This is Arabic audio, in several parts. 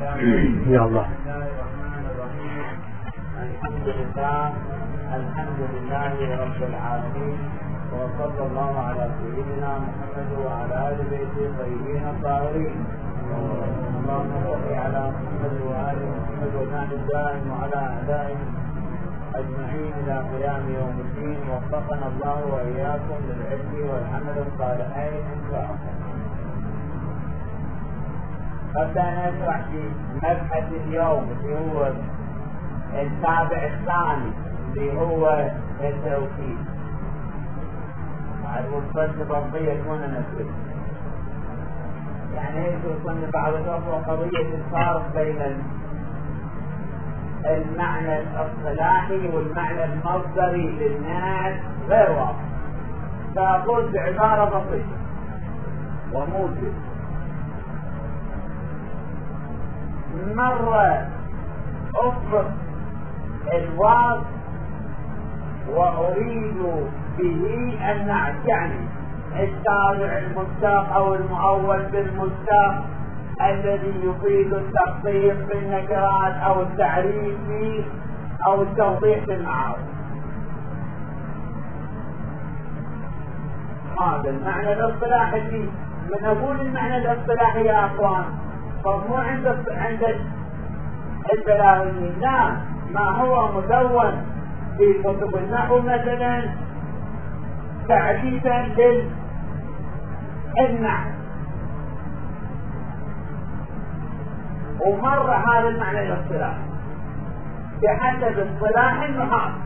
يا الله. بسم الله الرحمن الرحيم. الحمد لله رب العالمين، وصلى الله على سيدنا محمد وعلى آل بيته الطيبين الطاهرين. اللهم صل على محمد وآل محمد وسلم الدائم وعلى أعدائهم أجمعين إلى قيام يوم الدين. وفقنا الله وإياكم للعلم والعمل الصالحين إن شاء الله. بدأ نشرح في مبحث اليوم اللي هو التابع الثاني اللي هو التوكيد. والصد برضية يكون نسبي، يعني ايش يكون بعض الوقت قضية الفارق بين المعنى الاصطلاحي والمعنى المصدري للناس غير واضح. فأقول بعبارة بسيطة وموجز: مرة أطلق الواو وأريد به النعت، يعني التابع المشتق أو المؤول بالمشتق الذي يفيد التخصيص بالنكرات أو التعريف به أو التوضيح بالمعارف. هذا المعنى الاصطلاحي. من أقول المعنى الاصطلاحي يا أخوان، فمو عند البلاغيين، لا، ما هو مدون في كتب النحو مثلا تعريفا للنحو، ومر هذا المعنى الاصطلاحي بحسب اصطلاح المحاضر،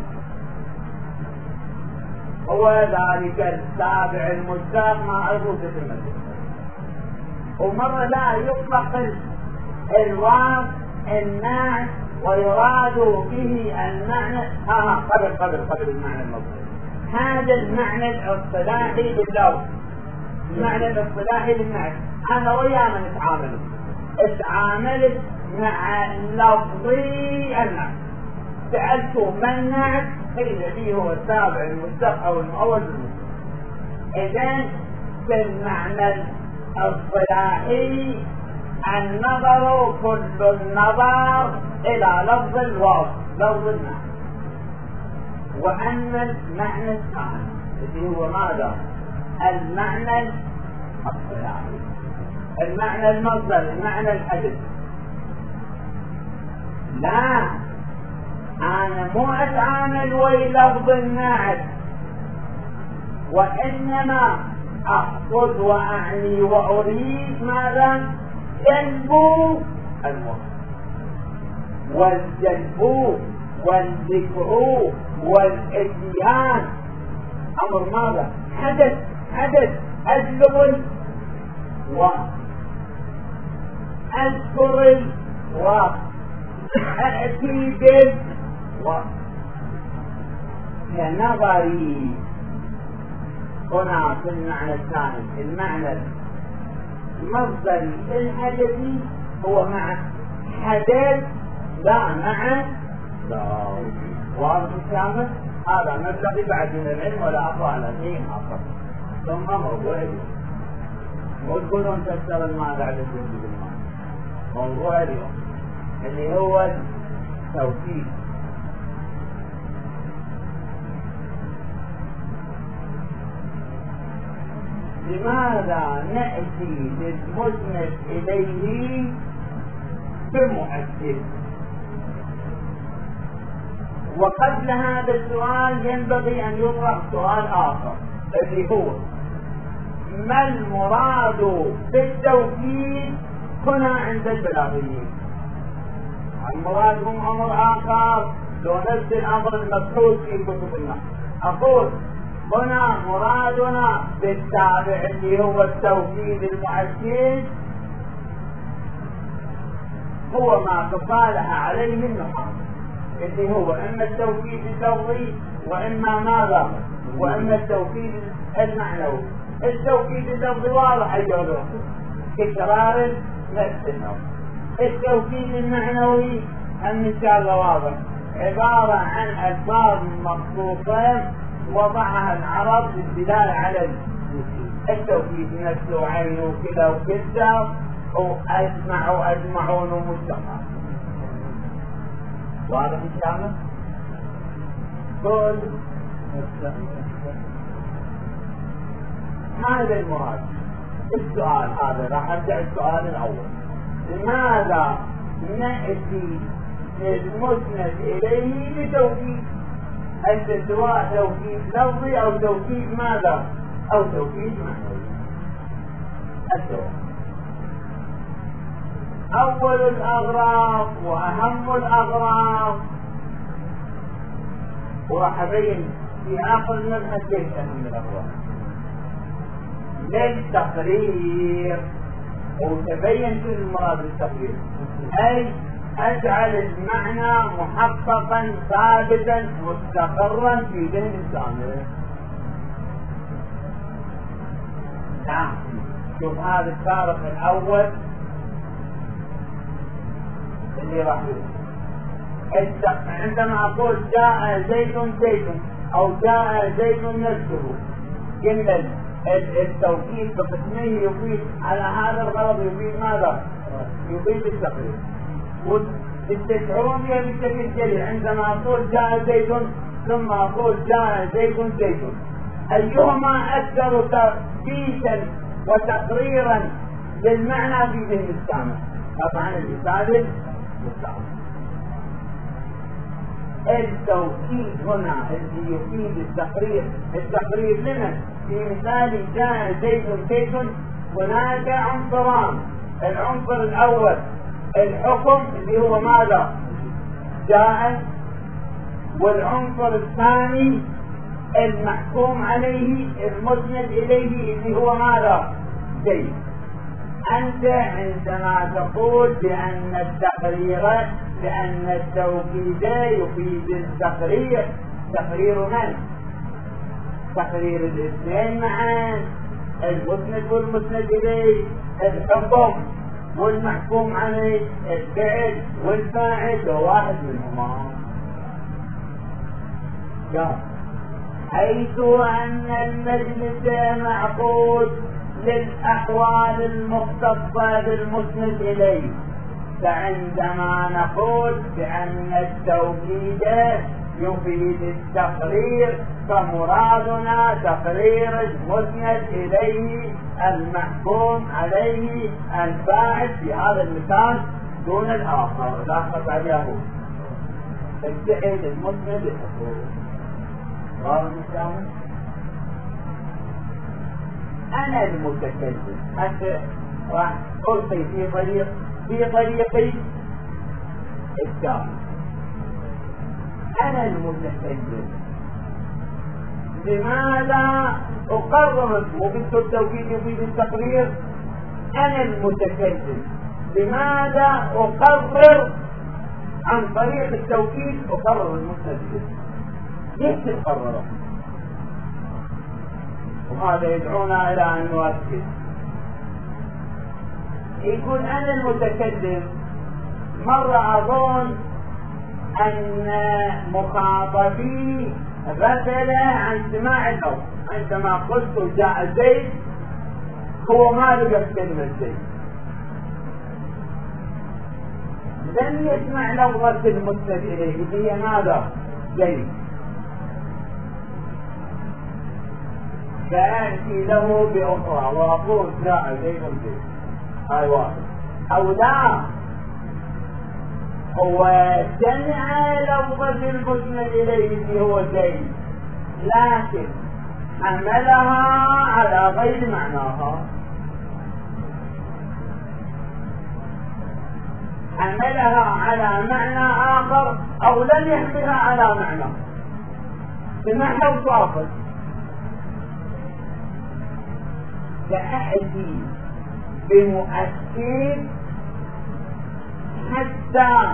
هو ذلك التابع المشتق مع عروض المثل. ومرة لا يطلق الواو النعت ويراد به المعنى قبل المعنى المصدري. هذا المعنى الاصطلاحي لللفظ، المعنى الاصطلاحي للنعت. أنا وياه من اتعاملت مع لفظي النعت، سألته ما النعت؟ قيل لي هو التابع المشتق أو المؤول بالمشتق. إذن في المعنى الصلاحي النظر كل النظر إلى لفظ الوصف، لفظ المعنى. وأما المعنى الثاني الذي هو ماذا؟ المعنى الصلاحي، المعنى المصدر، المعنى الحدث. لا، أنا مو أتعامل ويا لفظ النعت، وإنما أقصد وأعني وأريد ماذا؟ جلب المراد، والجلب والذكر والاتيان أمر ماذا؟ حدث أجلب الوقت، أذكر الوقت، أأتي بالوقت. كنظري هنا في المعنى الثاني، المعنى المصدري الحدثي هو مع حدث لا مع ضرر. واضح الكلام؟ هذا نبتغي بعد من العلم ولا أقرأ على شيء آخر. ثم موضوع اليوم، وتقولون تشتغل ما بعد الجنب بالمال. موضوع اليوم اللي هو التوكيد. لماذا نأتي للمسند إليه بمؤكد؟ وقبل هذا السؤال ينبغي أن يطرح سؤال آخر الذي هو: ما المراد بالتوكيد هنا عند البلاغيين؟ المراد هم أمر آخر، لو نفس الأمر المبحوث في كتب النحو. أقول هنا مرادنا بالتابع اللي هو التوكيد المؤكد هو ما تصالح عليه النحاة، اللي هو إما التوكيد اللفظي وإما ماذا؟ وإما التوكيد المعنوي. التوكيد اللفظي واضح أيضا تكرار نفس النوع. التوكيد المعنوي إن شاء الله واضح، عبارة عن ألفاظ مخصوصة وضعها العرب للدلالة على التوكيد نفسه عينه كذا وكذا، وأجمع أجمعون ومجتمع. واضح الكلام؟ كل هذا المراد. السؤال هذا راح أرجع السؤال الأول: لماذا نأتي للمسند إليه بتوكيد؟ أنت سواء توكيد لفظي أو توكيد ماذا؟ أو توكيد معنوي. الجواب: أول الأغراض وأهم الأغراض، وراح أبين في آخر المبحث ليش أهم الأغراض للتقرير، وتبين شو المراد بالتقرير، أي أجعل المعنى محققا ثابتا مستقرا في ذهن السامع. نعم، شوف هذا الفارق الأول اللي راح عندما أقول جاء زيد زيد أو جاء زيد نفسه، قلنا التوكيد بقسمه يفيد على هذا الغرض، يفيد ماذا؟ يفيد التقرير. وتستشعرون بها بشكل جلي عندما أقول جاء زيد ثم أقول جاء زيد زيد، أيهما أكثر تثبيتا وتقريرا للمعنى في ذهن السامع؟ طبعا الإفادة مستعمل. التوكيد هنا الذي يفيد التقرير لنا في مثال جاء زيد زيد هناك عنصران: العنصر الأول الحكم اللي هو ماذا؟ جاء، والعنصر الثاني المحكوم عليه المسند إليه اللي هو ماذا؟ زيد. أنت عندما تقول بأن التوكيد يفيد التقرير، تقرير من؟ تقرير الاثنين معا، المسند والمسند إليه، الحكم والمحكوم عليه، الفعل والفاعل، وواحد منهما. حيث أن المجلس معقود للأحوال المختصة بالمسند إليه، فعندما نقول بأن التوكيد يفيد التقرير فمرادنا تقرير المسند إليه المحكوم عليه الفاعل في هذا المثال دون الآخر، لا خطأ عليه الفعل المسند الحكوم. أنا المتكلم، أنت راح ألقي في طريقي الشام. أنا المتكلم، لماذا أقرر وبدت التوكيد يفيد التقرير؟ أنا المتكلم، لماذا أقرر عن طريق التوكيد أقرر المسند؟ ليش تقرره؟ وهذا يدعونا إلى أن نؤكد. يكون أنا المتكلم، مرة أظن أن مخاطبي غفل عن سماع اللفظ، عندما قلت جاء زيد هو ما لقى كلمة زيد، لم يسمع لفظة المسند إليه هي ماذا؟ زيد. فأتي له بأخرى وأقول جاء زيد زيد، هاي واحد. أو لا، هو سمع لفظة المسند إليه اللي هو زيد، لكن حملها على غير معناها، حملها على معنى آخر أو لم يحملها على معنى، سمعها وصافت. سأأتي بمؤكد حتى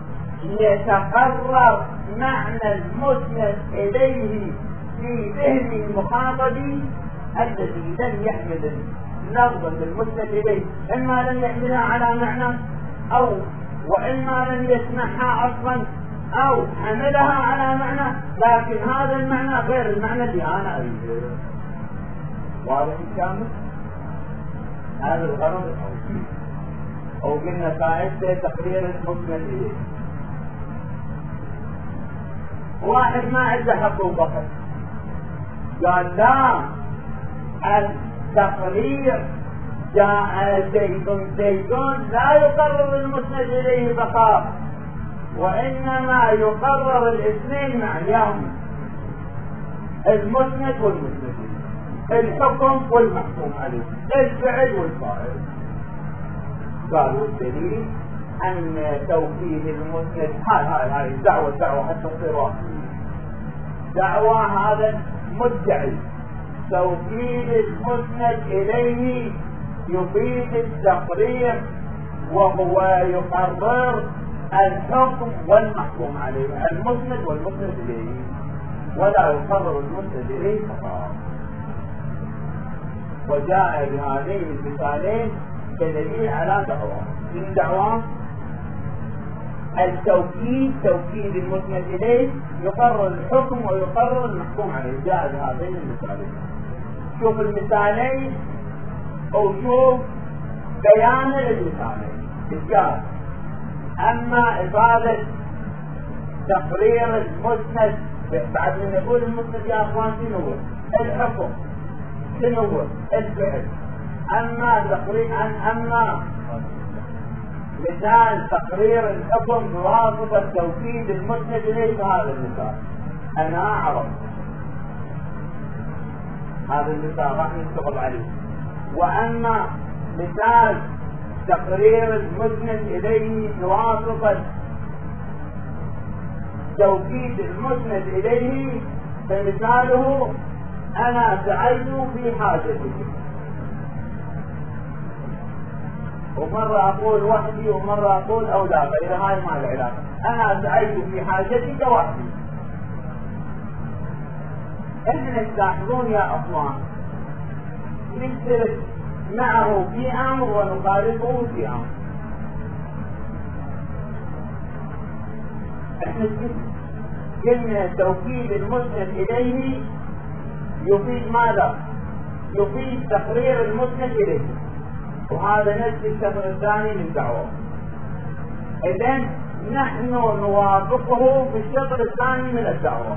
يتقرر معنى المسند إليه في ذهن المخاطب الذي لم يحمل لفظا المسند إليه، إما لم يحملها على معنى وإما لم يسمعها أصلا أو حملها على معنى، لكن هذا المعنى غير المعنى اللي أنا أريده. واضح الكلام؟ هذا الغرض الأول. أو قلنا فائدته تقرير المسند إليه. واحد ما عنده حقوق قال لا، التقرير جاء زيد لا يقرر المسند إليه فقط، وإنما يقرر الاثنين معا، المسند والمسند، الحكم والمحكوم عليه، الفعل والفاعل. قالوا الدليل أن توكيد المسند هاي دعوة حتى تصير دعوة هذا مدعي. توكيد المسند إليه يفيد التقرير، وهو يقرر الحكم والمحكوم عليه، المسند والمسند إليه، ولا يقرر المسند إليه فقط. وجاء بهذين المثالين كدليل على دعوة. من دعوة التوكيد، توكيد المسند إليه يقرر الحكم ويقرر المحكوم عليه، جاء بهذين المثالين. شوف المثالين أو شوف بيان للمثالين. إذا أما إفادة تقرير المسند، بعد من نقول المسند يا أخوان شنو هو؟ الحكم، شنو هو؟ الفعل. أما مثال تقرير الحكم بواسطة توكيد المسند إليه، هذا المثال أنا أعرف هذا المثال راح نشتغل عليه. وأما مثال تقرير المسند إليه بواسطة توكيد المسند إليه فمثاله أنا سعيد في حاجتي، ومرة أقول وحدي ومرة أقول أولاد، إذا هاي ما العلاقة. أنا سعيد في حاجتك وحدي. إحنا تلاحظون يا أخوان نشترك معه في أمر ونخالفه في أمر. إحنا قلنا توكيد المسند إليه يفيد ماذا؟ يفيد تقرير المسند إليه، وهذا نفس الشطر الثاني من دعوة. إذن نحن نوافقه في الشطر الثاني من الدعوة.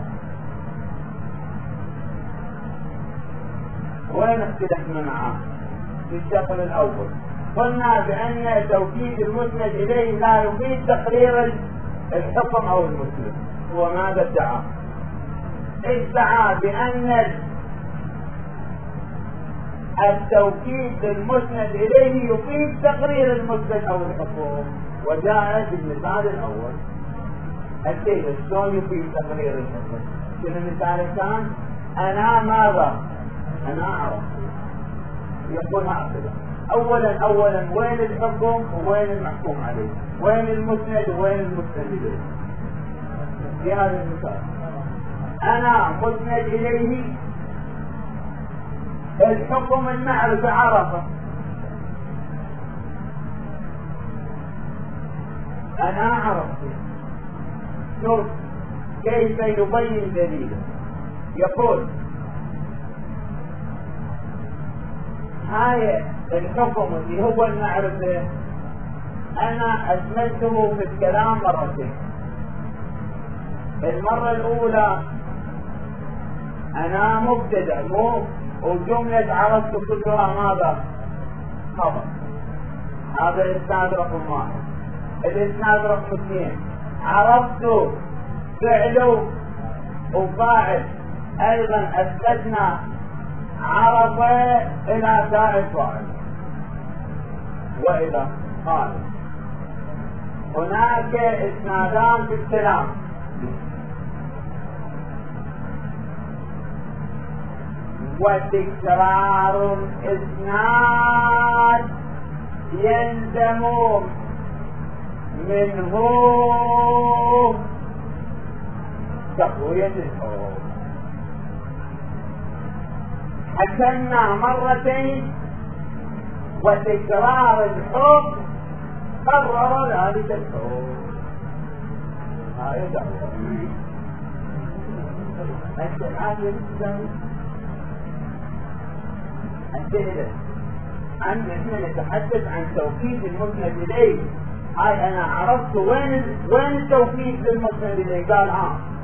وين اختلفنا معه؟ في الشطر الأول قلنا بأن توكيد المسند إليه لا يفيد تقرير الحكم أو المسلم. وماذا ادعى؟ ادعى بأن التوكيد المسند إليه يفيد تقرير المسند أو الحكم، وجاء بالمثال الأول. كيف شلون يفيد تقرير الحكم؟ شنو المثال الثاني؟ أنا ماذا؟ أنا أعرف. يقول هكذا: أولا وين الحكم ووين المحكوم عليه؟ وين المسند ووين المسند إليه؟ في هذا المثال أنا مسند إليه الحكم المعرفة عرفه، أنا عرفت. شوف كيف يبين دليله. يقول هاي الحكم اللي هو المعرفة أنا أسمته في الكلام مرتين. المرة الأولى أنا مبتدأ وجملة عرفت كلها ماذا؟ خبر. هذا الإسناد رقم 1. الإسناد رقم 2 عرفت فعل وفاعل، أيضا أثبتنا عرف إلى تاء فاعل. وإذا قال هناك إسنادان في الكلام، وتكرار الإسناد يلزم منه تقوية الحكم. حكمنا مرتين وتكرار الحكم قرر ذلك الحكم. هاي دعوة. أنت الآن يلزم انتهي احنا نتحدث عن توكيد المسند اليه. هاي انا عرفت وين التوكيد للمسند اليه. قال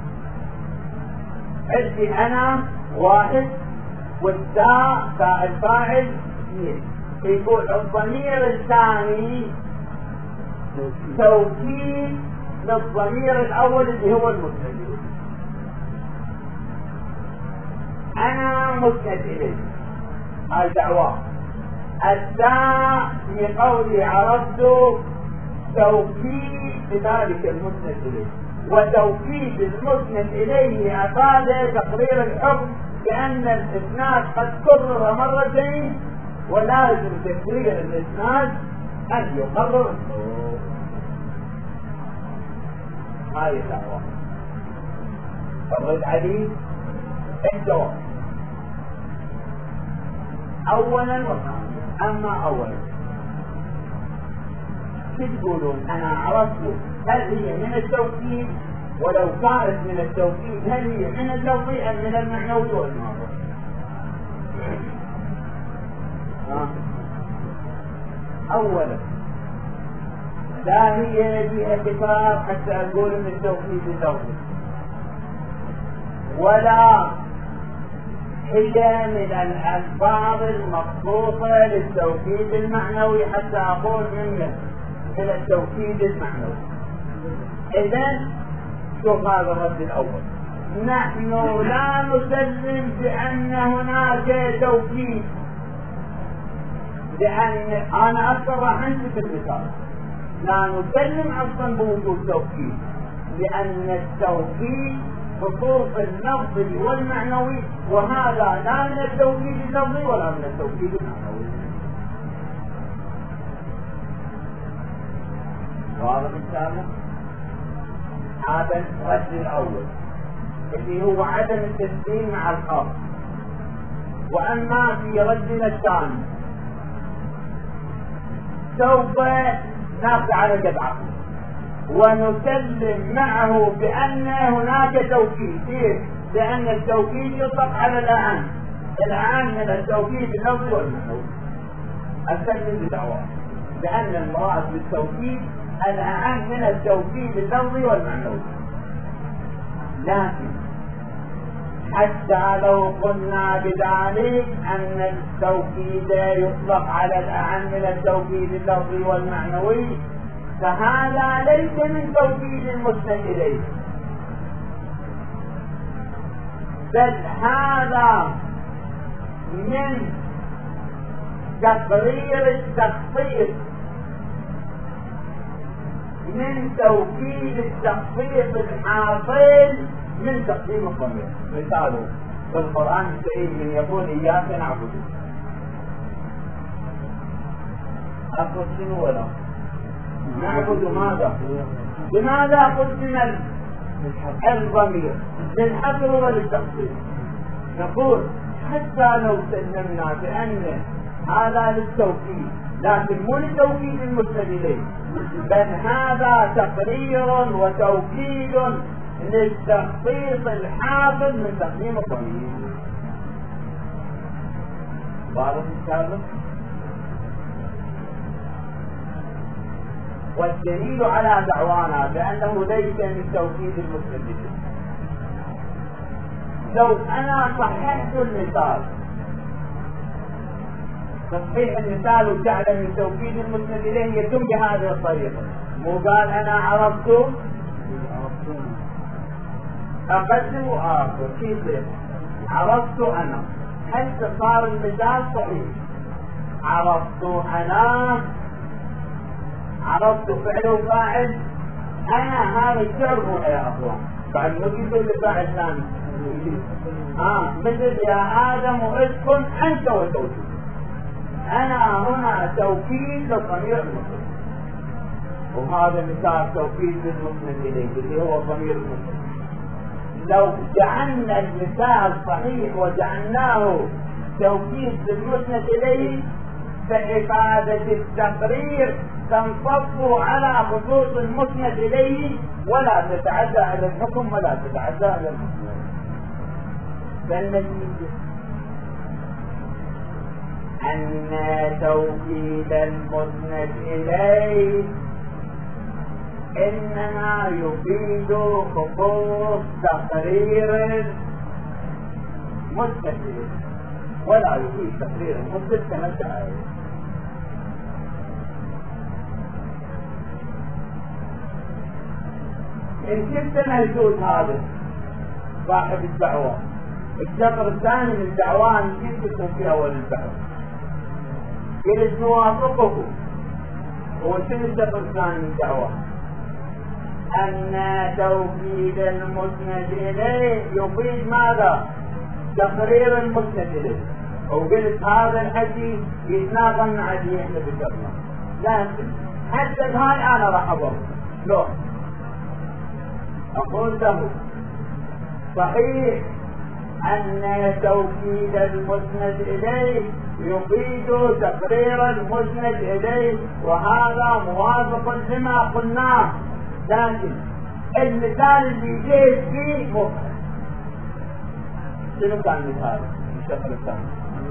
عندي انا واحد والتاء تاء الفاعل اثنين. يقول الضمير الثاني توكيد للضمير الاول اللي هو المسند. انا مسند اليه، هاي دعوة. التاء في قولي عرفت توكيد لذلك المسند اليه، وتوكيد المسند اليه افاد تقرير الحكم بان الاسناد قد كرر مرتين، ولازم تقرير الاسناد ان يقرر. هاي الدعوة. فرد علي الجواب اولا وثانيا. اما اولا شو تقولون؟ انا عرفت هل هي من التوكيد، ولو كانت من التوكيد هل هي من اللفظي ام من المعنوي والمعنوي؟ اولا لا هي فيها كتاب حتى اقول من التوكيد اللفظي، ولا هي من الألفاظ المخصوصة للتوكيد المعنوي حتى أقول من التوكيد المعنوي. إذن شوف هذا الرد الأول، نحن لا نسلم بأن هناك توكيد، لأن أنا أكثر راح أنسك المثال. لا نسلم أصلا بوجود توكيد، لأن التوكيد خصوص اللفظي والمعنوي، وهذا لا من التوكيد اللفظي ولا من التوكيد المعنوي. واضح الكلام؟ هذا الرد الأول اللي هو عدم التسليم مع الخاص. وأما في ردنا الثاني سوف ناخذ على جدعه ونسلم معه بأن هناك توكيد. كيف؟ لأن التوكيد يطلق على الأعم من التوكيد اللفظي والمعنوي. أسلم بدعوة لأن المراد بالتوكيد الأعم من التوكيد اللفظي والمعنوي. لكن حتى لو قلنا بذلك أن التوكيد يطلق على الأعم من التوكيد اللفظي والمعنوي، فهذا ليس من توكيد المسند إليه، بل هذا من تقرير التخصيص، من توكيد التخصيص الحاصل من تقديم الضمير. مثاله في القرآن الكريم من يقول إياك نعبد، أقول شنو ولا نعبد ماذا؟ لماذا قدم الضمير؟ للحصر وللتخصيص. نقول حتى لو سلمنا بأن هذا للتوكيد، لكن مو للتوكيد المسند إليه، بل هذا تقرير وتوكيد للتخصيص الحاصل من تقديم الضمير. واضح الكلام؟ والدليل على دعوانا بأنه ليس من توكيد المسند إليه، لو أنا صححت المثال، تصحيح المثال وجعل من توكيد المسند إليه يتم بهذه الطريقة. مو قال أنا عرفت أقدم وآخر، كيف عرفت أنا؟ حتى صار المثال صحيح. عرفت أنا، عرفت فعل وفاعل. أنا هذا الشعر مو يا أخوان، بعد ما يقول لفاعل ثاني مثل يا آدم اسكن أنت وزوجك. أنا هنا توكيد للضمير المسند، وهذا مثال توكيد للمسند إليه اللي هو الضمير المسند. لو جعلنا المثال صحيح وجعلناه توكيد للمسند إليه فإفادة التقرير تنصب على خصوص المسند إليه ولا تتعدى على الحكم ولا تتعدى على المسند. أن توكيد المسند إليه إنما يفيد خصوص تقرير مسند إليه ولا يفيد تقرير المسند كما تعالى. إن كنت مهزوز هذا صاحب الدعوة الشطر الثاني من الدعوة كيف تكون في أول البحث قلت نوافقه. وشنو الشطر الثاني من الدعوة؟ أن توكيد المسند إليه يفيد ماذا؟ تقرير المسند إليه. وقلت هذا الحديث يتناقض مع اللي احنا ذكرناه، لكن حتى هاي أنا راح أضرب لو أقول له صحيح أن توكيد المسند إليه يفيد تقرير المسند إليه، وهذا موافق لما قلناه، لكن المثال اللي جيت فيه مفرد. شنو كان مثال؟ الشكل الثاني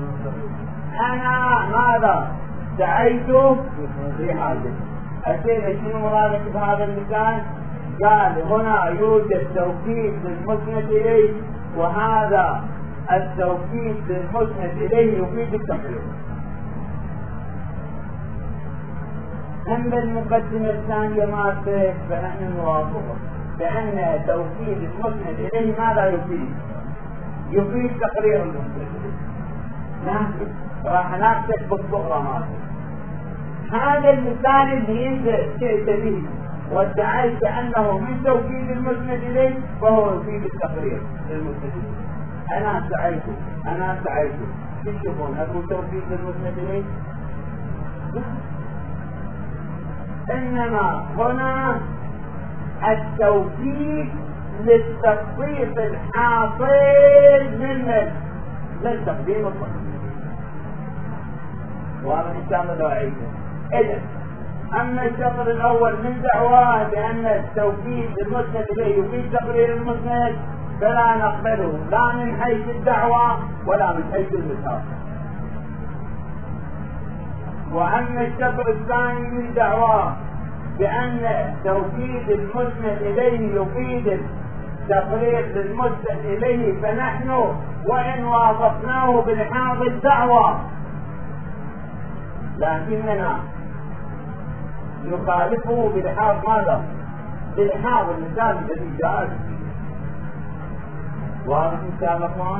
أنا ماذا؟ دعيت في حاجة أكيد. شنو مرادك بهذا المثال؟ قال هنا يوجد توكيد للمسند إليه، وهذا التوكيد للمسند إليه يفيد التقرير. أما المقدمة الثانية ما فيه فنحن نوافقه بأن توكيد المسند إليه ماذا يفيد؟ يفيد تقرير المسند إليه. لكن راح نكتب بالصغرى هذا المثال اللي انت جئت به وادعيت أنه من توكيد المسند إليه فهو يفيد التقرير للمسند إليه. أنا سعيت تشوفون أقول توكيد المسند إليه، إنما هنا التوكيد للتخصيص الحاصل من تقديم الصحيح. وهذا الإنسان لا يعيده. إذن أما الشطر الأول من دعواه بأن التوكيد المسند إليه يفيد تقرير المسند فلا نقبله لا من حيث الدعوة ولا من حيث المثال. وأما الشطر الثاني من دعواه بأن توكيد المسند إليه يفيد تقرير للمسند إليه فنحن وإن وافقناه بلحاظ الدعوة لكننا نخالفه بلحاظ ماذا؟ بلحاظ المثال الذي جاء. واضح إن شاء الله؟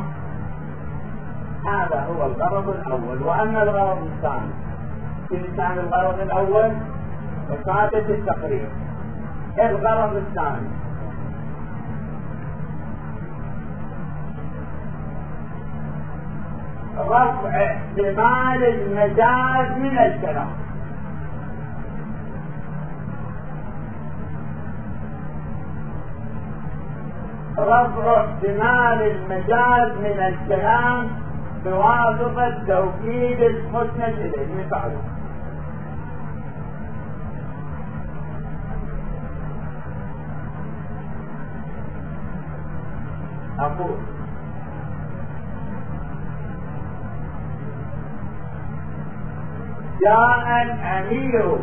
هذا هو الغرض الأول. وأما الغرض الثاني كان الغرض الأول إفادة التقرير. الغرض الثاني رفع احتمال المجاز من الكلام. رفع احتمال المجاز من الكلام بواسطة توكيد المسند إليه. مثاله أقول جاء الأمير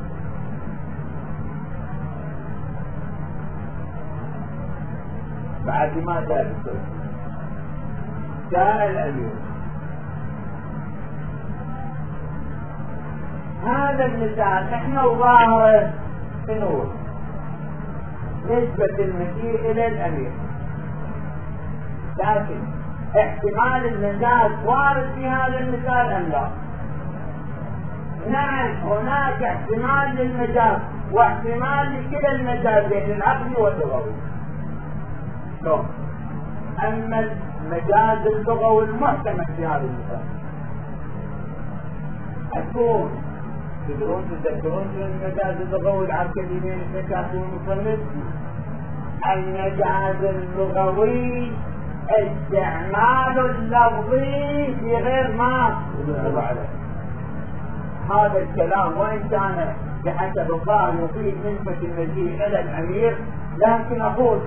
بعد ما جاء الأمير. هذا المثال احنا ظاهره بنور نسبة المجيء إلى الأمير، لكن احتمال المجاز وارد في هذا المثال أم لا؟ نعم هناك احتمال للمجاز واحتمال لكلا المجازين العقلي واللغوي. أما المجاز اللغوي المحتمل في هذا المثال أكون تذكرون المجاز اللغوي العقليين التكاتب المصنف. المجاز اللغوي استعمال اللفظي في غير ما يدل عليه. هذا الكلام وإن كان بحسب الظاهر يفيد نسبة المجيء إلى الأمير، لكن أقول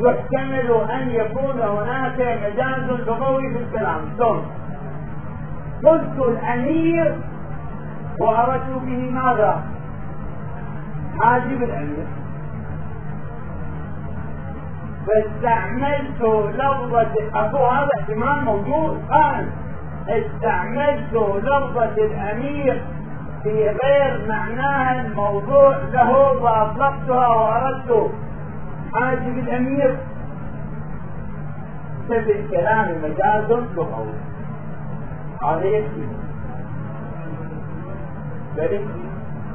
يحتمل أن يكون هناك مجاز لغوي في الكلام. قلت الأمير وأردت به ماذا؟ حاجب الأمير، فاستعملت لفظة أبو هذا احتمال موجود الآن، استعملت لفظة الأمير في غير معناها الموضوع له وأطلقتها وأردت حاجب الأمير، في الكلام مجاز لغوي. هذا يكفي بريكي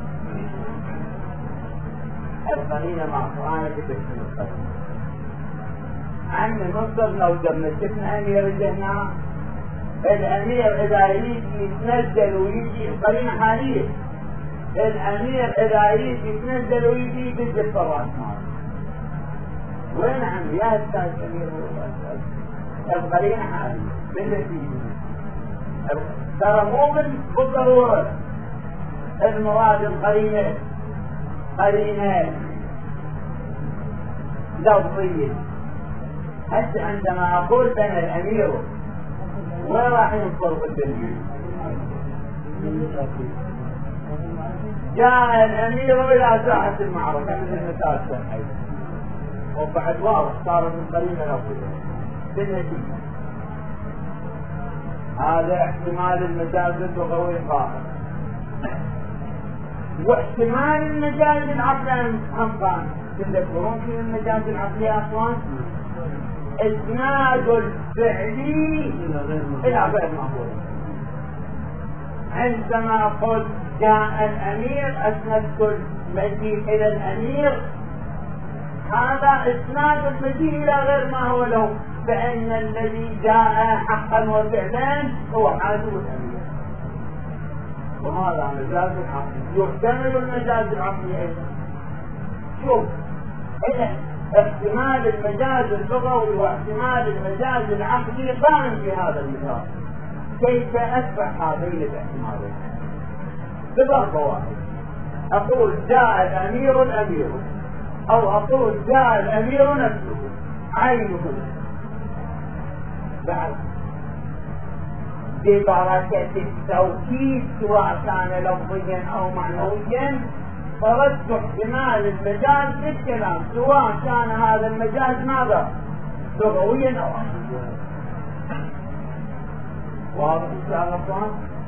القرينة مع قرآن باسم القرينة. عن المصدر لو شفنا أمير الجنة، الأمير إذا يجي يتنزل ويجي القرينة حالية، الأمير إذا يجي يتنزل ويجي يبدل الراس ماله. وين عم يا أستاذ أمير القرينة حالية بالنتيجة، ترى مو بالضرورة المراد القرينة قرينة لفظية. هسه عندما أقول أنا الأمير وين راح ينصرف الدنيا؟ جاء الأمير إلى ساحة المعركة مثل المثال الصحيح، وبعد واضح صارت القرينة لفظية بالنتيجة. هذا احتمال المجاز اللغوي القائم، واحتمال المجاز العقلي أمكان. تذكرون في المجاز العقلي يا أخوان؟ إسناد الفعلي إلى غير مأمور. عندما قلت جاء الأمير أسندت المجيء إلى الأمير، هذا إسناد المجيء إلى غير ما هو له، فإن الذي جاء حقا وفعلا هو حاجب الأمير. وهذا مجاز العقلي، يحتمل المجاز العقلي أيضا. شوف احتمال المجاز اللغوي واحتمال المجاز العقلي قائم في هذا المثال. كيف أتبع هذين الاحتمالين؟ بضربة واحدة، أقول جاء الأمير أو أقول جاء الأمير نفسه عينه بعد ببركة التوكيد سواء كان لفظيا أو معنويا، فردت احتمال المجاز في الكلام سواء كان هذا المجاز ماذا؟ لغويا أو معنويا. واضح إن شاء الله؟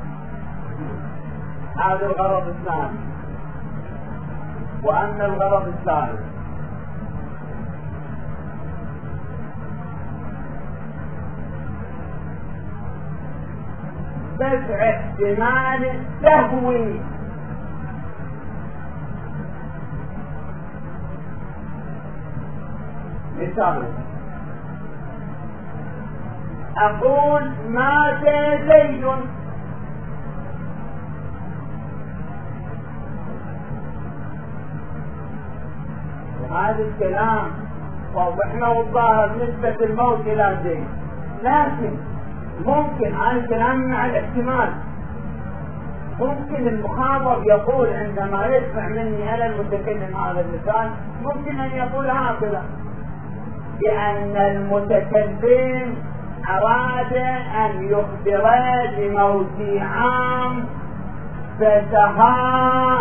هذا الغرض الثاني. وأن الغرض الثالث دفع احتمال السهو. مثال، أقول مات زيد، وهذا الكلام وضحنا الظاهر نسبة الموت إلى زيد، لكن ممكن هذا الكلام مع الاحتمال. ممكن المخاطب يقول عندما يسمع مني أنا المتكلم هذا المثال، ممكن أن يقول هكذا: بأن المتكلم أراد أن يخبر بموت عام فسها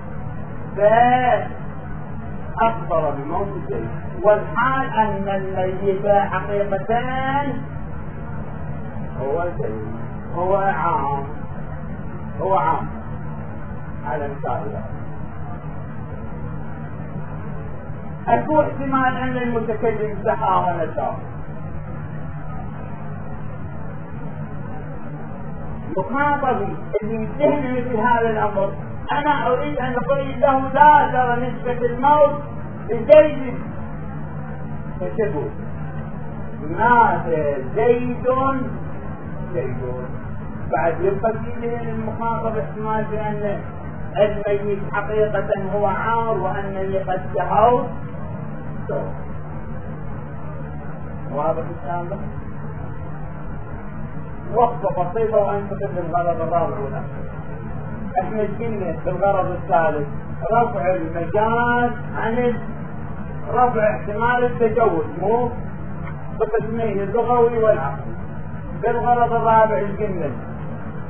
فأخبر بموت زيد، والحال أن الميت حقيقة هو زيد، هو عام على مثال. أكو احتمال أن المتكلم سحى ونسى. مخاطبي اللي يتهم مثل هذا الأمر، أنا أريد أن أقول له لا ترى نسبة الموت لزيد، فتقول مات زيد بعد يبقى فيه المخاطب احتمال بأن الميت حقيقة هو عار وأنني قد سهوت. واضح الكلام؟ وقفة بسيطة وأنتقل للغرض الرابع والأخير. احنا قلنا في الغرض الثالث رفع المجاز عن رفع احتمال التجوز، مو بقسمين اللغوي والعقلي. في الغرض الرابع قلنا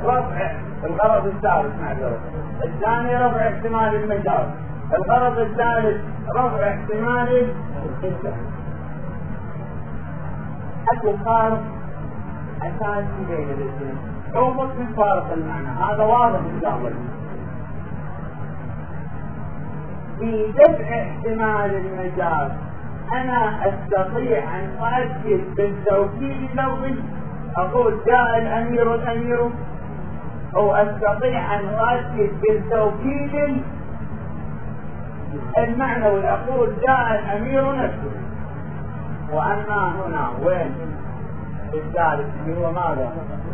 رفع الغرض الثالث معذرة، الثاني رفع احتمال المجاز، الغرض الثالث رفع احتمال الإنسان. أكو فارق أساسي بين الاثنين، عوض من فارق المعنى، هذا واضح جدا. في دفع احتمال المجاز أنا أستطيع أن أؤكد بالتوكيد اللفظي، أقول جاء الأمير الأمير، أو أستطيع أن أؤكد بالتوكيد المعنوي، أقول جاء الأمير نفسه. وأما هنا وين الثالث اللي هو ماذا؟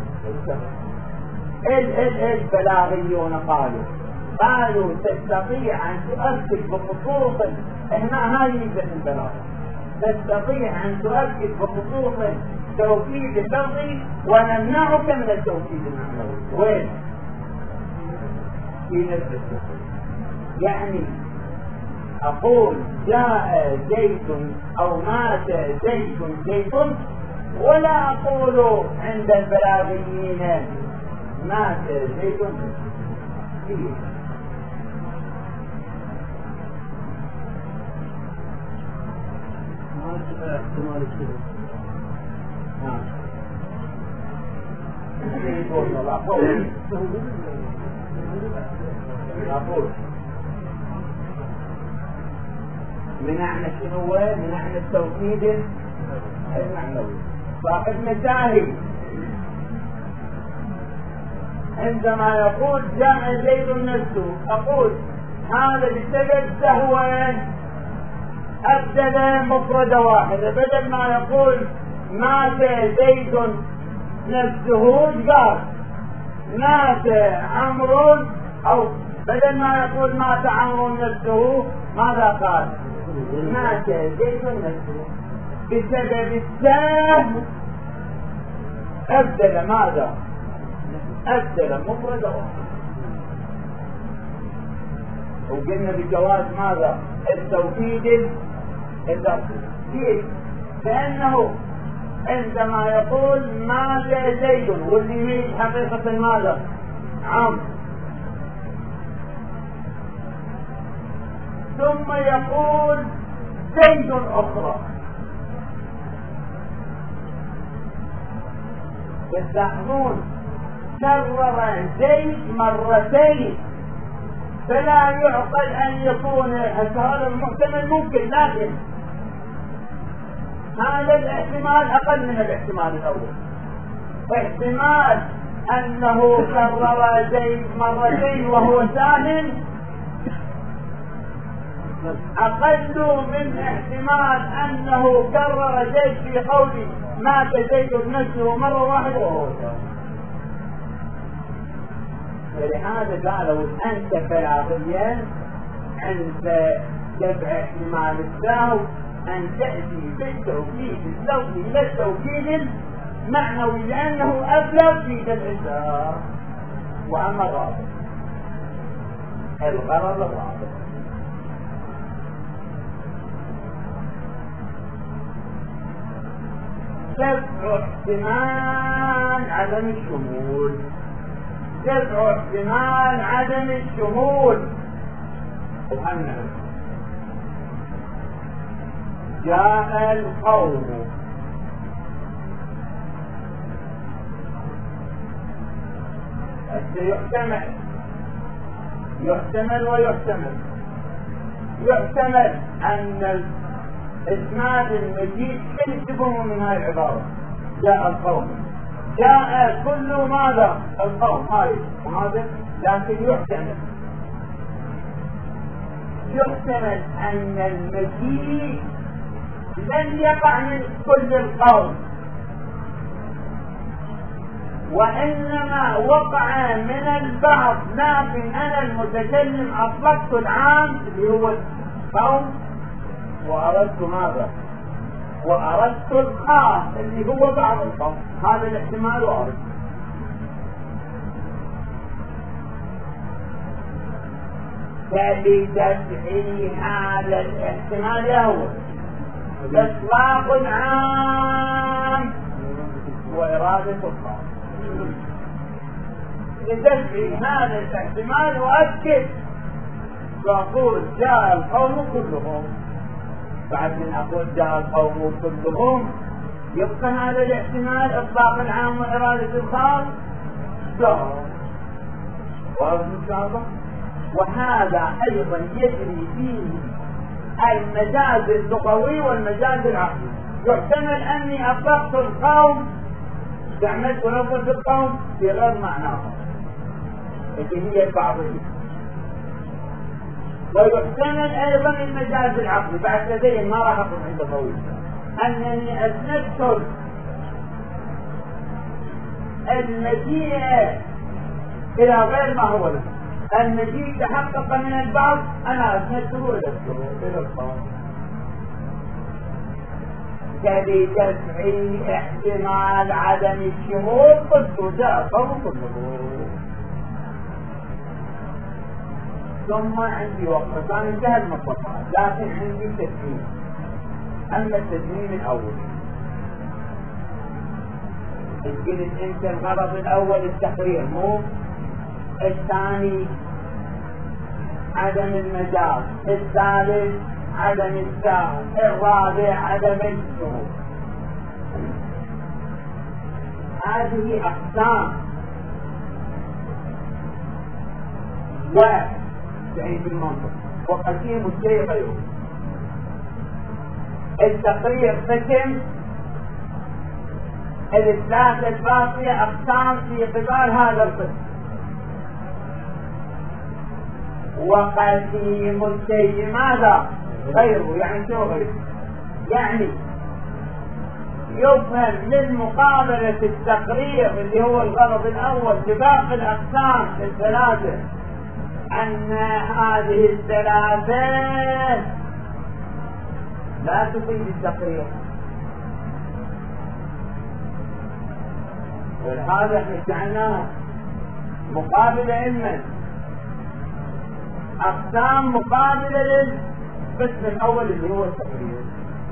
البلاغيون قالوا تستطيع أن تؤكد بخصوص، هنا هاي ميزة البلاغة، تستطيع أن تؤكد بخصوص توكيد اللفظي ونمنعك من التوكيد المعنوي. وين؟ في نفس التوكيد. يعني أقول جاء زيد أو مات زيد، ولا أقول عند البلاغيين مات زيد. احتمال الشهور. منعنا شنو؟ منعنا التوكيد المعنوي. صاحب مشاهد عندما يقول جاء زيد نفسه، أقول هذا بسبب سهوا أبدل مفردة واحدة، بدل ما يقول مات زيد نفسه قال مات عمرو، أو بدل ما يقول مات عمرو نفسه ماذا قال؟ مات زيد نفسه. بسبب السهم أبدل ماذا؟ أبدل مفردة واحدة. وقلنا بجواز ماذا؟ التوكيد اللفظي. كيف؟ لأنه عندما يقول مات زيد واللي يريد حقيقة ماذا؟ عمرو، ثم يقول زيد أخرى، تلاحظون كرر زيد مرتين، فلا يعقل أن يكون هذا المحتمل ممكن، لكن هذا الاحتمال أقل من الاحتمال الأول. احتمال أنه كرر زيد مرتين وهو ساهل أقل من احتمال أنه كرر زيد في قوله مات زيد نفسه مرة واحدة وهو ساهل. ولهذا قالوا أنت بلاغيا عند دفع احتمال السهو أن تأتي بالتوكيد اللفظي إلى التوكيد المعنوي، لأنه أبلغ في دفع السهو. وأما الغرض الرابع دفع احتمال عدم الشمول. دفع احتمال عدم الشمول. وأنه جاء القوم يحتمل ويحتمل. يحتمل أن الإسناد المجيد يكتبه من هذه العبارة جاء القوم، جاء كل ماذا؟ القوم هاي وهذا، لكن يحتمل أن المجيء لن يقع من كل القوم، وإنما وقع من البعض، لكن أنا المتكلم أطلقت العام اللي هو القوم وأردت ماذا؟ وأردت الخاص اللي هو بعض القوم. هذا الاحتمال وارد. فلتدعي هذا الاحتمال هو إطلاق عام وإرادة الخاص. لدفع هذا الاحتمال وأكد فأقول جاء القوم كلهم. بعد من أقول جاء القوم كلهم يبقى هذا الاحتمال إطلاق العام وإرادة الخاص لا. وهذا أيضا يجري فيه المجاز اللغوي والمجاز العقلي. يحتمل أني أطلقت القوم استعملت لفظ القوم في غير معناها لكن هي البعضية. ويحتمل أيضا المجاز العقلي. بعد لديهم ما راح أقول عند طويل أنني أسندت المجيء إلى غير ما هو له. المجيء تحقق من البعض أنا أسندته إلى القوم كبدفع احتمال عدم الشمول قلت جاء القوم كلهم. ثم عندي وقفتان انتهى المطلقات لكن عندي تسليم. أما التسليم الأول قلت انت الغرض الأول التقرير مو الثاني عدم المجاز، الثالث عدم الساعة، الرابع عدم الشمول. هذه أقسام وتعيد المنطق وقسيم الشيء غيره. التقرير قسم، الثلاثة الباقية أقسام في قبال هذا القسم. وقسيم الشيء ماذا؟ غيره. يعني شو غيره؟ يعني يفهم من مقابلة التقرير اللي هو الغرض الأول بباقي الأقسام الثلاثة أن هذه الثلاثة لا تفيد التقرير. ولهذا احنا جعلناها مقابلة إما أقسام مقابلة للقسم الأول اللي هو التقرير.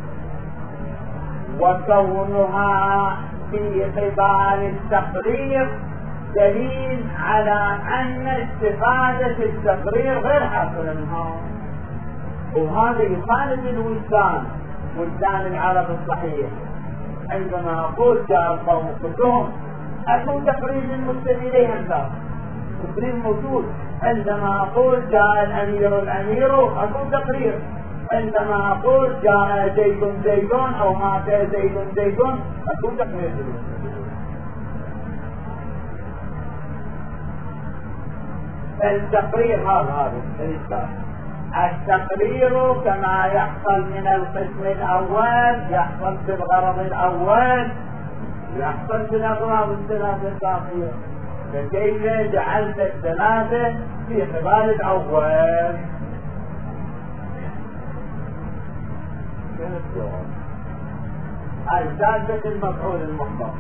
وكونها في قبال التقرير دليل على أن استفادة التقرير غير حاصلة منها. وهذا يخالف الوجدان، وجدان العرب الصحيح. عندما أقول جاء القوم كلهم أكون تقرير المستمع إليهم ذا تقرير موجود. عندما أقول جاء الأمير أكون تقرير. عندما أقول جاء زيد أو مات زيد أكون تقرير. التقرير هذا الإثبات. التقرير كما يحصل من القسم الأول يحصل في الغرض الأول يحصل في الأغراض الثلاثة الباقية. فكيف جعلت الثلاثة في قبال الأول؟ الثالثة المفعول المطلق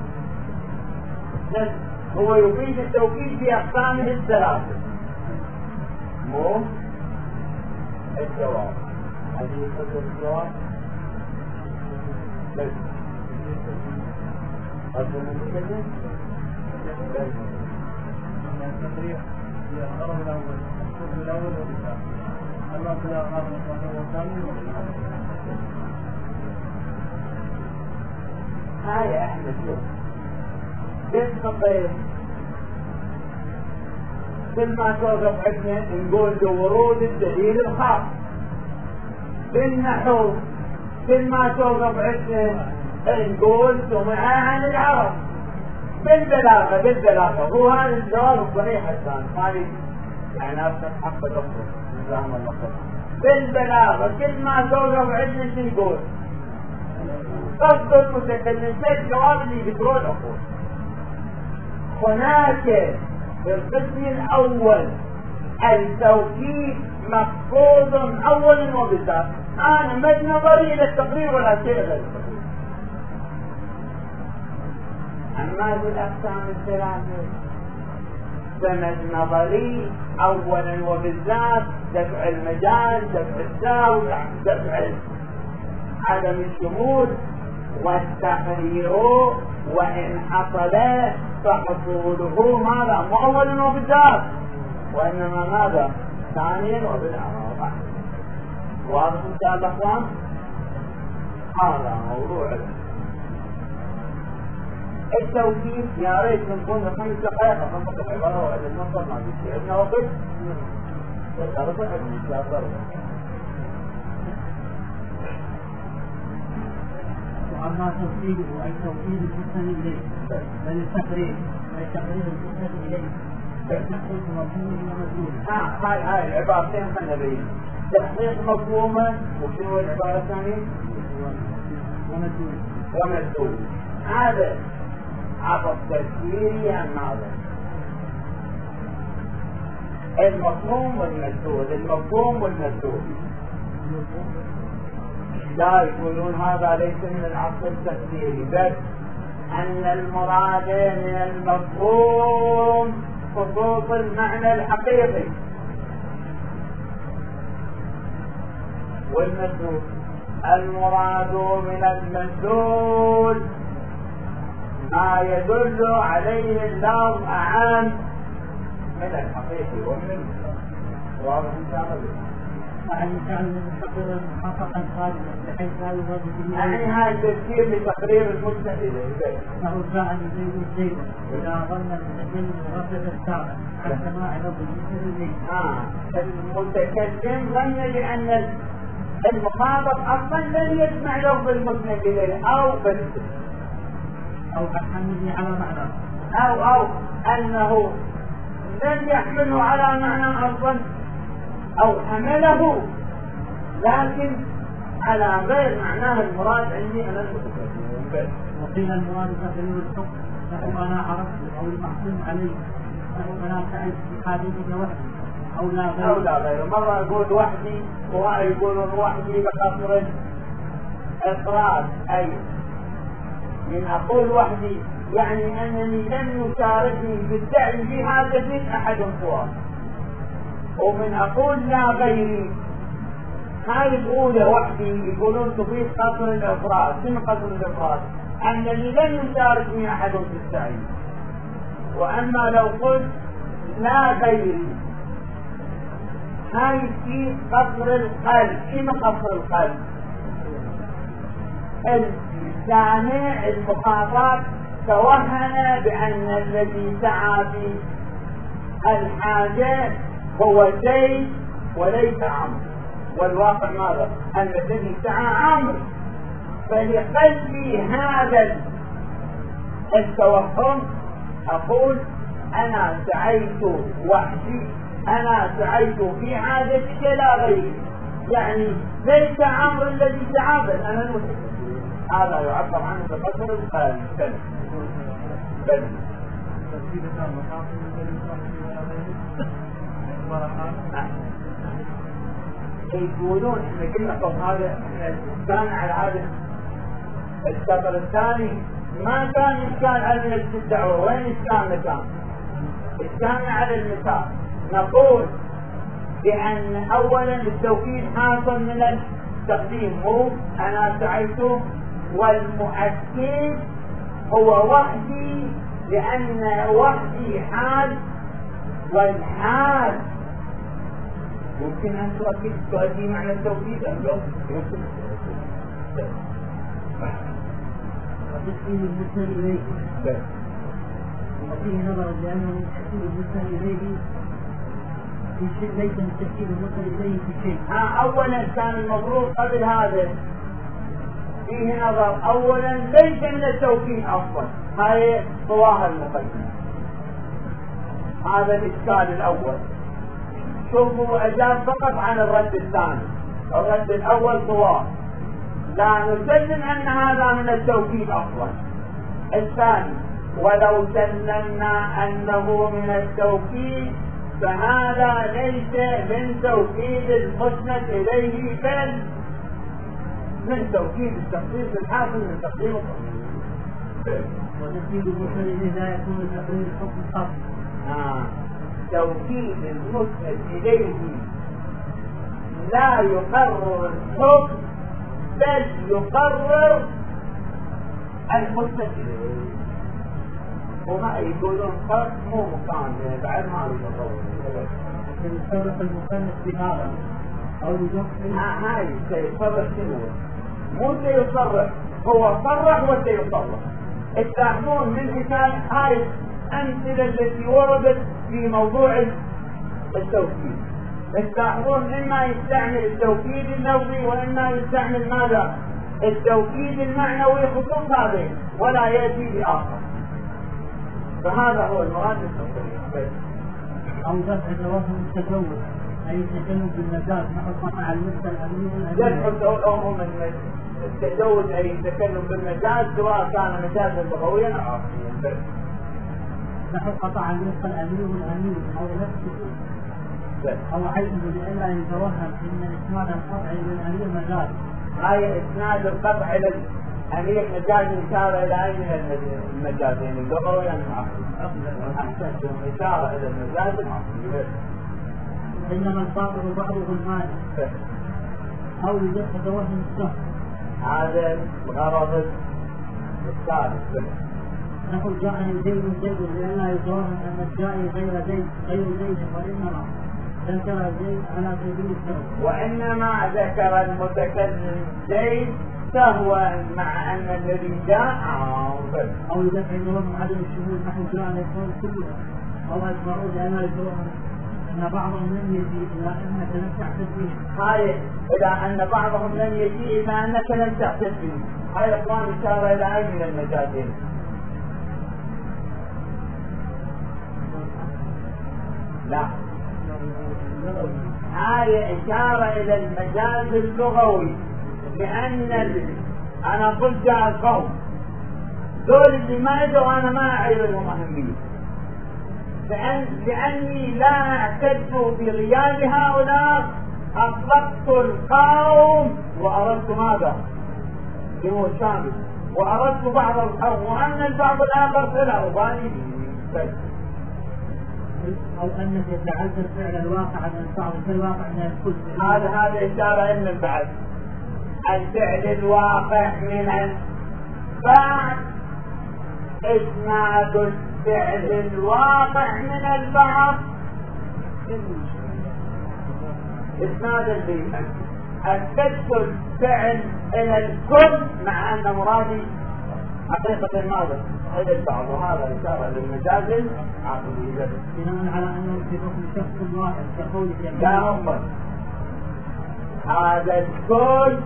هو يفيد التوكيد في أقسامه الثلاثة. مو الجواب. هذه قصة الجواب. بس. قصة المتكلم. بس. التقرير هي الغرض الأول، القسم الأول والثاني. أما في الغرض الثاني هاي أحمد شوف. بالخطيب كل ما توقف عندنا نقول بورود الدليل الخاص. بالنحو كل ما توقف عندنا نقول سمع عن العرب. بالبلاغة هو هذا الجواب الصحيح الثاني. هذه يعني أبسط حق دكتور نظام الله. بالبلاغة كل ما توقف عندنا نقول قصد المتكلم في الجواب اللي بيقول أقول. هناك في القسم الأول التوكيد مفقود أولا وبالذات. أنا مد نظري إلى التقرير ولا شيء غير التقرير. أما في الأقسام الثلاثة فمد نظري أولا وبالذات دفع المجال، دفع الساوي، دفع عدم الشمول. والتقرير وإن حصل فحصوله ماذا؟ مؤول وبالذات، وإنما ماذا؟ ثانيا وبالعرض. واضح إن شاء الله أخوان؟ هذا موضوع التوكيد. يا ريت نكون 5 دقائق 5 دقائق ولا المنطق ما في شيء. عندنا وقت؟ تعرف إن شاء الله. وأما توكيده أي توكيد المسند إليه بل التقرير أي تقرير المسند إليه تحقيق مفهومه ومدلوله. هاي العبارتين خلينا نبين. تحقيق مفهومه وشنو العبارة الثانية؟ ومدلول. هذا عطف تفسيري عن هذا المفهوم والمدلول. المفهوم والمدلول لا يقولون هذا ليس من العطف التفسيري، بل أن المراد من المفهوم خصوص المعنى الحقيقي، والمدلول المراد من المدلول ما يدل عليه اللفظ أعم من الحقيقي ومن المدلول. واضح إن شاء الله؟ يعني كان مستقرا محققا خالدا بحيث لا يراد به يعني هذا التفسير لتقرير المسند إليه. له جاء زيد زيدا إذا ظن المتكلم مردد الساعة عن سماع لفظ المسند إليه. المتكلم ظن لأن المخاطب أصلا لن يسمع لفظ المسند إليه أو حمله على معنى أو أنه لن يحمله على معنى أصلا أو حمله لكن على غير معناه المراد عندي أنا المتكلم. وقيل المراد تقرير الحكم له أنا عرفت أو المحكوم عليه له أنا سألت في حادثك وحدي أو لا غيره. مرة يقول وحدي ويقولون وحدي بقصر إفراد. أي من أقول وحدي يعني أنني لم يشاركني بالدعي في حادث أحد سواه. ومن أقول لا غيري هاي الأولى وحدي يقولون تفيد قصر الإفراد. شنو قصر الإفراد؟ أنني لم يشاركني أحد في السعي. وأما لو قلت لا غيري هاي في قصر القلب. شنو قصر القلب؟ السامع المخاطب توهم بأن الذي سعى في الحاجة هو زيد وليس عمرو، والواقع ماذا؟ أن الذي سعى عمرو. فلقلبي هذا التوهم أقول أنا سعيت وحدي، أنا سعيت في حاجتك لا غيري، يعني ليس عمرو الذي سعى بل أنا المتكلم. هذا يعبر عنه بقصر القلب. يقولون احنا قلنا طب هذا كان على هذا السطر الثاني ما كان إشكال على نفس الدعوة. وين إشكالنا كان؟ إشكالنا على المثال. نقول بأن أولا التوكيد حاصل من التقديم هو أنا سعيته، والمؤكد هو وحدي لأن وحدي حال، والحال ممكن أن تؤدي معنى التوكيد أم لا؟ وتسليم المسند إليه وفيه نظر لأنه تسليم المسند إليه في شيء ليس من تسليم المسند إليه في شيء. أولا كان المفروض قبل هذا فيه نظر. أولا ليس من التوكيد أصلا، هاي طواها المقدمة. هذا الإشكال الأول. شوفوا أجاب فقط عن الرد الثاني. الرد الأول طواه لا نسلم أن هذا من التوكيد أصلا. الثاني ولو سلمنا أنه من التوكيد فهذا ليس من توكيد المسند إليه بل من توكيد التخصيص الحاصل من تقديم وتسليم المسند إليه لا يكون تقرير الحكم خاص. توكيد المسند إليه لا يقرر الحكم بل يقرر المسند إليه. وما يقولون فرق مو مكان بعد ما يتصور. يفرق المصنف بهذا أو يجمع هاي سيصرح شنو؟ مو سيصرح، هو صرح وسيصرح. تلاحظون من مثال هاي الأمثلة التي وردت في موضوع التوكيد، تلاحظون إما يستعمل التوكيد اللفظي وإما يستعمل ماذا؟ التوكيد المعنوي خصوص هذين ولا يأتي بآخر. فهذا هو المراد التصريح. أو دفع توهم التجوز أي التكلم بالمجاز نحو قطع المثل دفع توهم التجوز أي التكلم بالمجاز سواء كان مجازا لغويا أو عرفيا. نحو قطع المثل الأمير والأمير أو نفسه أو عينه لئلا يتوهم إن إسناد القطع للأمير مجاز. هاي إسناد القطع للأمير مجاز إشارة إلى أي من المجازين اللغوي أم العرفي؟ أحسنتم، إشارة إلى المجاز العرفي. إنما الباطل بعضه المال أو يدفع توهم السهل. هذا الغرض الثالث. نقول جاءني زيد لئلا يتوهم أن الجائي غير زيد وإنما ذكر زيد على سبيل السهو. وإنما ذكر المتكلم زيد سهوا مع أن الذي جاء أو يدفع توهم عدم الشهود نحو جاء يقول كلها أو أجمعوا لئلا يتوهم أن بعضهم لم يجيء إلى أنك لم تعتد به. هاي إلى أن بعضهم لم يجيء إلى أنك لم تعتد به. هاي إخوان إشارة إلى أي من المجازين؟ لا، هاي إشارة إلى المجاز اللغوي، لأن أنا قلت جاء القوم دول اللي ما يدعوا أنا ما أعيرهم أهمية، لأني لا أعتد بغياب هؤلاء أطلقت القوم وأردت ماذا؟ جمهور الشامل، وأردت بعض القوم وأن البعض الآخر فلا أبالي به. أو أنك جعلت الفعل الواقع من البعض كالواقع من الكل. هذا إشارة إن البعض الفعل الواقع من البعض إسناد الفعل الواقع من البعض إسناد الفعل أثبت الفعل إلى الكل مع أن مرادي حقيقة الماضي إلى البعض، وهذا إشارة للمجاز العقلي. بناء على أنه في حكم شخص واحد كقولك لا هم هذا الكل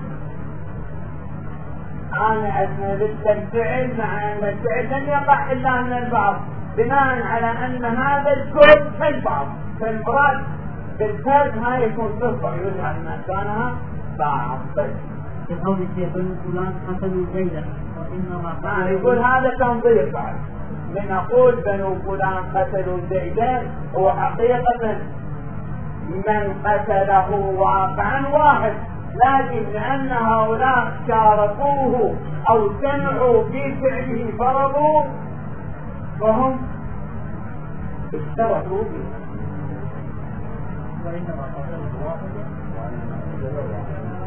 أنا أثبت الفعل مع أن الفعل لم يقع إلا من البعض، بناء على أن هذا الكل كالبعض، فالمراد بالفرد ما يكون صفة يجعل مكانها بعض. كقولك بنو فلان قتلوا زيدا وإنما يقول هذا تنظير بعد من أقول بنو فلان قتلوا زيدا هو حقيقة من قتله واقعا واحد، لكن لأن هؤلاء شاركوه أو سمعوا في فعله فرضوا فهم اشتركوا به. وإنما قتلوا واحدا